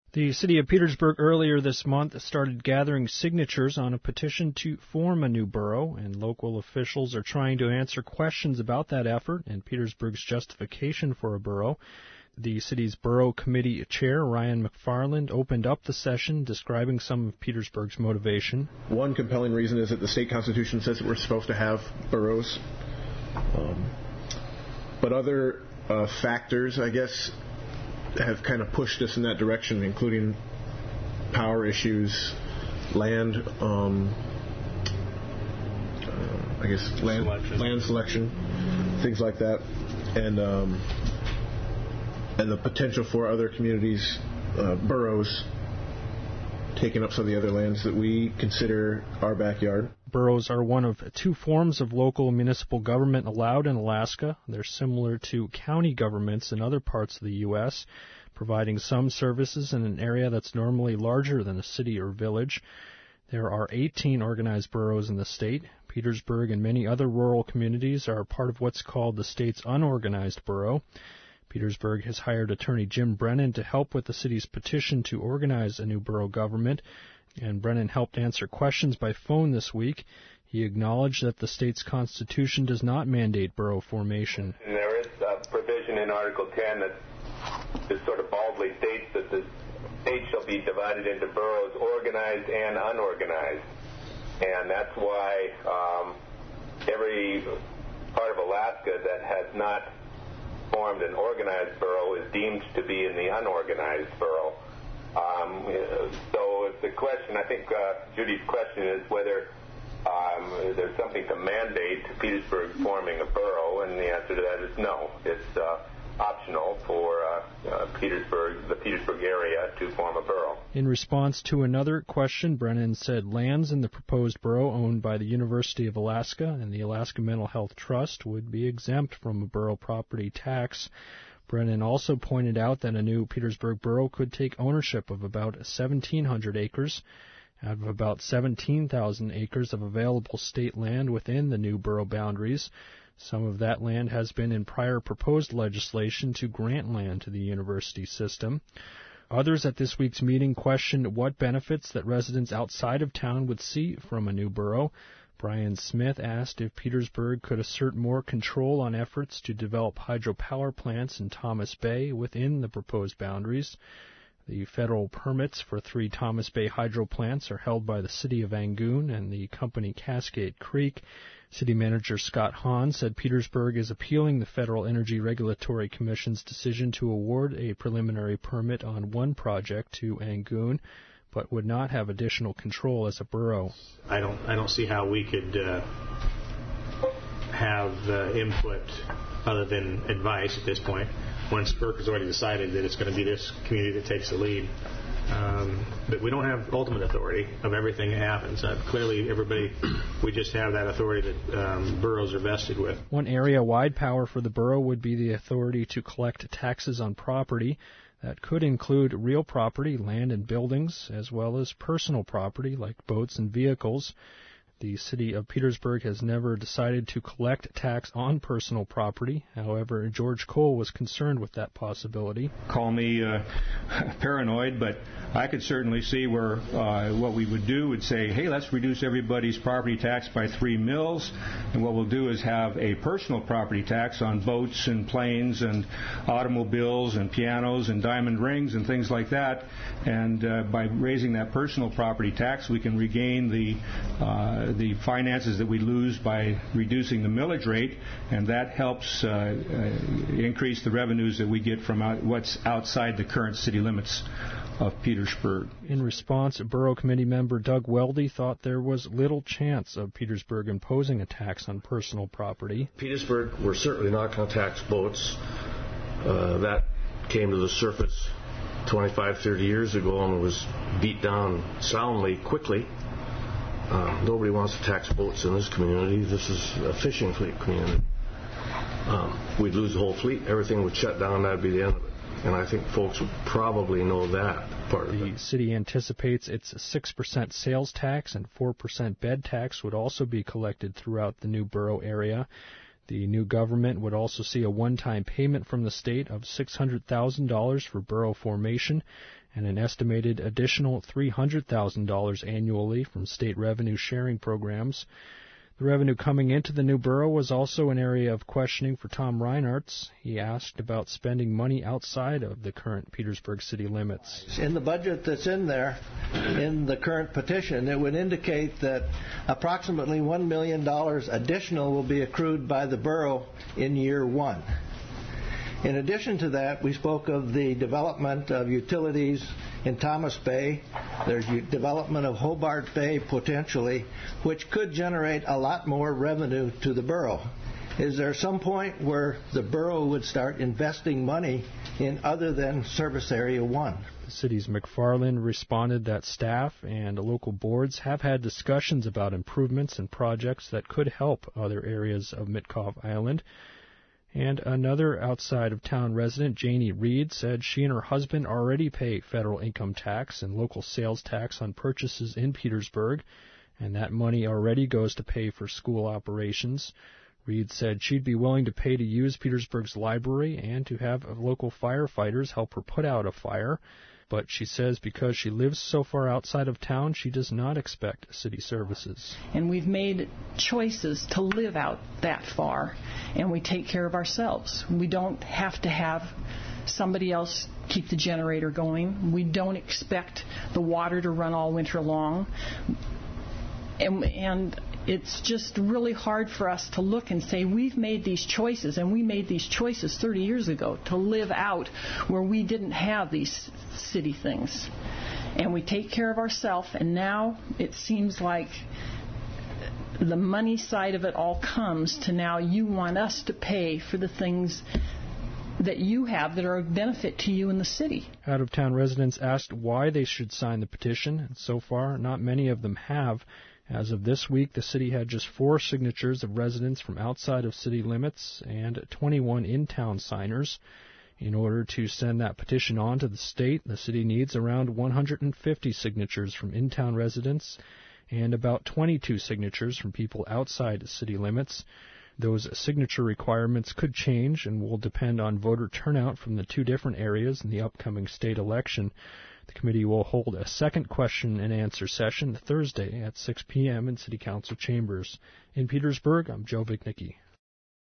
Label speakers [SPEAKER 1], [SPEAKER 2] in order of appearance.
[SPEAKER 1] The city of Petersburg earlier this month started gathering signatures on a petition to form a new borough, and local officials are trying to answer questions about that effort and Petersburg's justification for a borough. The city's borough committee chair, Ryan McFarland, opened up the session describing some of Petersburg's motivation.
[SPEAKER 2] One compelling reason is that the state constitution says that we're supposed to have boroughs. But other factors, I guess, have kind of pushed us in that direction, including power issues, land, land selection, things like that, and the potential for other communities, boroughs, taking up some of the other lands that we consider our backyard.
[SPEAKER 1] Boroughs are one of two forms of local municipal government allowed in Alaska. They're similar to county governments in other parts of the U.S., providing some services in an area that's normally larger than a city or village. There are 18 organized boroughs in the state. Petersburg and many other rural communities are part of what's called the state's unorganized borough. Petersburg has hired attorney Jim Brennan to help with the city's petition to organize a new borough government, and Brennan helped answer questions by phone this week. He acknowledged that the state's constitution does not mandate borough formation.
[SPEAKER 3] And there is a provision in Article 10 that just sort of baldly states that the state shall be divided into boroughs, organized and unorganized. And that's why every part of Alaska that has not formed an organized borough is deemed to be in the unorganized borough. So the question, I think Judy's question is whether there's something to mandate Petersburg forming a borough, and the answer to that is no. It's optional for the Petersburg area to form a borough.
[SPEAKER 1] In response to another question, Brennan said lands in the proposed borough owned by the University of Alaska and the Alaska Mental Health Trust would be exempt from a borough property tax. Brennan also pointed out that a new Petersburg borough could take ownership of about 1,700 acres out of about 17,000 acres of available state land within the new borough boundaries. Some of that land has been in prior proposed legislation to grant land to the university system. Others at this week's meeting questioned what benefits that residents outside of town would see from a new borough. Brian Smith asked if Petersburg could assert more control on efforts to develop hydropower plants in Thomas Bay within the proposed boundaries. The federal permits for 3 Thomas Bay hydro plants are held by the city of Angoon and the company Cascade Creek. City Manager Scott Hahn said Petersburg is appealing the Federal Energy Regulatory Commission's decision to award a preliminary permit on one project to Angoon, but would not have additional control as a borough.
[SPEAKER 4] I don't see how we could have input other than advice at this point, when SPERC has already decided that it's going to be this community that takes the lead. But we don't have ultimate authority of everything that happens. Clearly, we just have that authority that boroughs are vested with.
[SPEAKER 1] One area-wide power for the borough would be the authority to collect taxes on property. That could include real property, land and buildings, as well as personal property like boats and vehicles. The city of Petersburg has never decided to collect tax on personal property. However, George Cole was concerned with that possibility.
[SPEAKER 5] Call me paranoid, but I could certainly see where what we would do would say, hey, let's reduce everybody's property tax by 3 mils, and what we'll do is have a personal property tax on boats and planes and automobiles and pianos and diamond rings and things like that. And by raising that personal property tax, we can regain the finances that we lose by reducing the millage rate, and that helps increase the revenues that we get from what's outside the current city limits of Petersburg.
[SPEAKER 1] In response, Borough Committee member Doug Weldy thought there was little chance of Petersburg imposing a tax on personal property.
[SPEAKER 6] Petersburg, we're certainly not going to tax boats. That came to the surface 25, 30 years ago and was beat down soundly quickly. Nobody wants to tax boats in this community. This is a fishing fleet community. We'd lose the whole fleet. Everything would shut down. That'd be the end of it. And I think folks would probably know that part of it.
[SPEAKER 1] The city anticipates its 6% sales tax and 4% bed tax would also be collected throughout the new borough area. The new government would also see a one-time payment from the state of $600,000 for borough formation and an estimated additional $300,000 annually from state revenue sharing programs. The revenue coming into the new borough was also an area of questioning for Tom Reinhardt. He asked about spending money outside of the current Petersburg city limits.
[SPEAKER 7] In the budget that's in there, in the current petition, it would indicate that approximately $1 million additional will be accrued by the borough in year one. In addition to that, we spoke of the development of utilities in Thomas Bay. There's development of Hobart Bay potentially, which could generate a lot more revenue to the borough. Is there some point where the borough would start investing money in other than Service Area 1?
[SPEAKER 1] The city's McFarland responded that staff and local boards have had discussions about improvements and projects that could help other areas of Mitkof Island. And another outside-of-town resident, Janie Reed, said she and her husband already pay federal income tax and local sales tax on purchases in Petersburg, and that money already goes to pay for school operations. Reed said she'd be willing to pay to use Petersburg's library and to have local firefighters help her put out a fire. But she says because she lives so far outside of town, she does not expect city services.
[SPEAKER 8] And we've made choices to live out that far, and we take care of ourselves. We don't have to have somebody else keep the generator going. We don't expect the water to run all winter long. And it's just really hard for us to look and say we've made these choices, and we made these choices 30 years ago to live out where we didn't have these city things. And we take care of ourselves, and now it seems like the money side of it all comes to now you want us to pay for the things that you have that are of benefit to you in the city.
[SPEAKER 1] Out-of-town residents asked why they should sign the petition, and so far not many of them have. As of this week, the city had just 4 signatures of residents from outside of city limits and 21 in-town signers. In order to send that petition on to the state, the city needs around 150 signatures from in-town residents and about 22 signatures from people outside city limits. Those signature requirements could change and will depend on voter turnout from the 2 different areas in the upcoming state election. The committee will hold a second question and answer session Thursday at 6 p.m. in City Council chambers. In Petersburg, I'm Joe Vignicki.